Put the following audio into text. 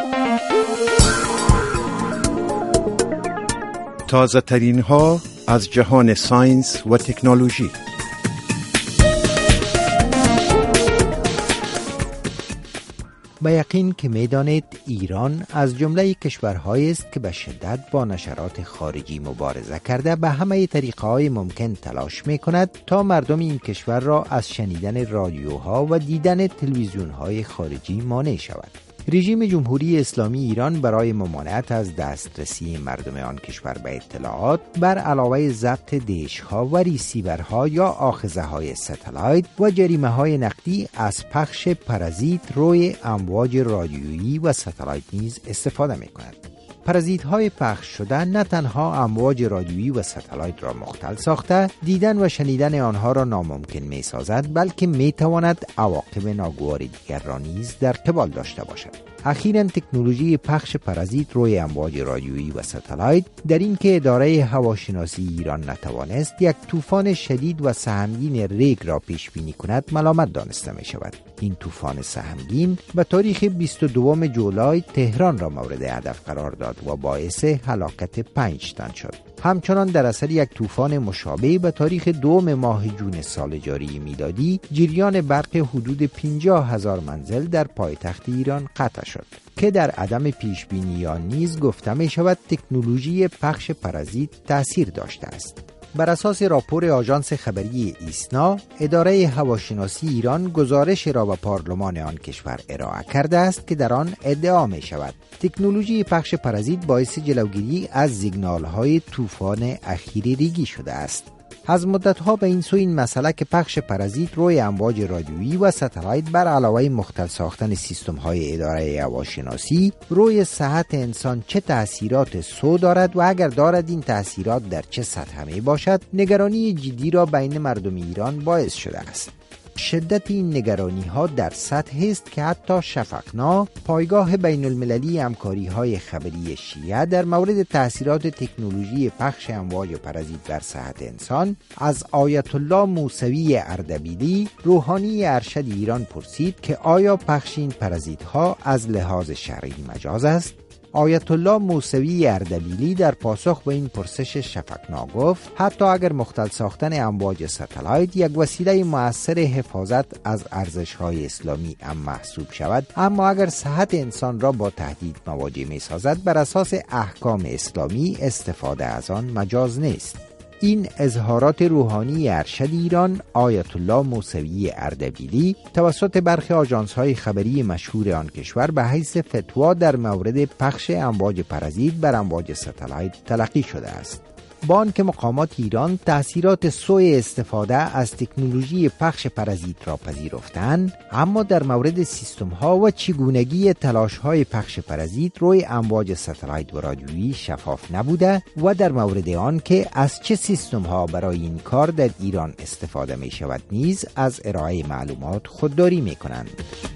تازه ترین ها از جهان ساینس و تکنولوژی. به یقین که می‌دانید ایران از جمله کشورهایی است که به شدت با نشرات خارجی مبارزه کرده به همه طریقه‌های ممکن تلاش می‌کند تا مردم این کشور را از شنیدن رادیوها و دیدن تلویزیون‌های خارجی مانع شود. رژیم جمهوری اسلامی ایران برای ممانعت از دسترسی مردم آن کشور به اطلاعات بر علاوه ضبط دیش‌ها و ریسیورها یا آخذه‌های ستلایت و جریمه‌های نقدی از پخش پرازیت روی امواج رادیویی و ستلایت نیز استفاده می‌کند. پرازیت‌های پخش شده نه تنها امواج رادیویی و ستلایت را مختل ساخته، دیدن و شنیدن آنها را ناممکن می‌سازد، بلکه می‌تواند عواقب ناگوار دیگر را نیز در قبال داشته باشد. اخیراً تکنولوژی پخش پرازیت روی امواج رادیویی و ستلایت در این که اداره هواشناسی ایران نتوانست یک طوفان شدید و سهمگین ریگ را پیش بینی کند ملامت دانسته می شود. این طوفان سهمگین به تاریخ 22 جولای تهران را مورد هدف قرار داد و باعث هلاکت 5 تن شد. همچنان در اثر یک طوفان مشابه به تاریخ 2 ماه جون سال جاری میلادی جریان برق حدود 50,000 منزل در پایتخت ایران قطع شد که در عدم پیش بینی آن نیز گفته می شود تکنولوژی پخش پرازیت تأثیر داشته است. بر اساس راپور آژانس خبری ایسنا، اداره هواشناسی ایران گزارش را به پارلمان آن کشور ارائه کرده است که در آن ادعا می شود تکنولوژی پخش پرازیت باعث جلوگیری از سیگنال‌های طوفان اخیر ریگی شده است. از مدت‌ها به این سو این مسئله که پخش پرازیت روی امواج رادیویی و ستلایت بر علاوه مختل ساختن سیستم‌های اداره هواشناسی روی صحت انسان چه تأثیرات سو دارد و اگر دارد این تأثیرات در چه سطح می باشد، نگرانی جدی را بین مردم ایران باعث شده است. شدت این نگرانی ها در سطح است که حتی شفقنا، پایگاه بین المللی همکاری های خبری شیعه در مورد تأثیرات تکنولوژی پخش امواج پرازیت بر صحت انسان از آیت الله موسوی اردبیلی روحانی ارشد ایران پرسید که آیا پخش این پرازیت ها از لحاظ شرعی مجاز است؟ آیت الله موسوی اردبیلی در پاسخ به این پرسش شفقنا گفت حتی اگر مختل ساختن امواج ستلایت یک وسیله مؤثر حفاظت از ارزش‌های اسلامی هم محسوب شود، اما اگر صحت انسان را با تهدید مواجه می‌سازد بر اساس احکام اسلامی استفاده از آن مجاز نیست. این اظهارات روحانی ارشد ایران آیت الله موسوی اردبیلی توسط برخی آژانس‌های خبری مشهور آن کشور به حیث فتوا در مورد پخش امواج پرازیت بر امواج ستلایت تلقی شده است. با آنکه مقامات ایران تأثیرات سوء استفاده از تکنولوژی پخش پرازیت را پذیرفتند، اما در مورد سیستم‌ها و چگونگی تلاش‌های پخش پرازیت روی امواج ستلایت و رادیویی شفاف نبوده و در مورد آن که از چه سیستم‌ها برای این کار در ایران استفاده می‌شود نیز از ارائه معلومات خودداری می‌کنند.